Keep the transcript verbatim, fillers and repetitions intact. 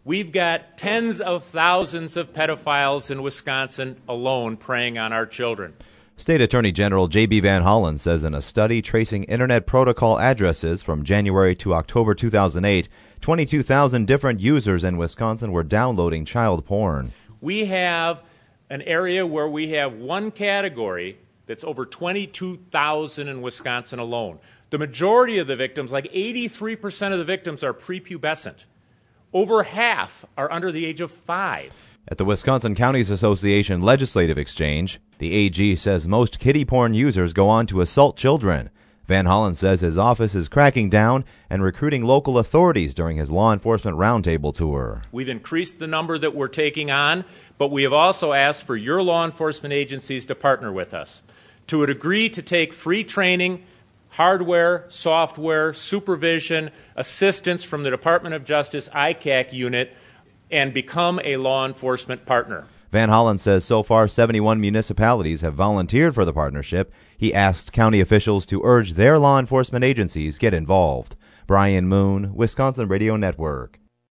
We've got tens of thousands of pedophiles in Wisconsin alone preying on our children. State Attorney General J B Van Hollen says in a study tracing Internet protocol addresses from January to October two thousand eight, twenty-two thousand different users in Wisconsin were downloading child porn. We have an area where we have one category that's over twenty-two thousand in Wisconsin alone. The majority of the victims, like eighty-three percent of the victims, are prepubescent. Over half are under the age of five. At the Wisconsin Counties Association Legislative Exchange, the A G says most kiddie porn users go on to assault children. Van Hollen says his office is cracking down and recruiting local authorities during his law enforcement roundtable tour. We've increased the number that we're taking on, but we have also asked for your law enforcement agencies to partner with us, to agree to take free training, hardware, software, supervision, assistance from the Department of Justice I C A C unit, and become a law enforcement partner. Van Hollen says so far seventy-one municipalities have volunteered for the partnership. He asked county officials to urge their law enforcement agencies get involved. Brian Moon, Wisconsin Radio Network.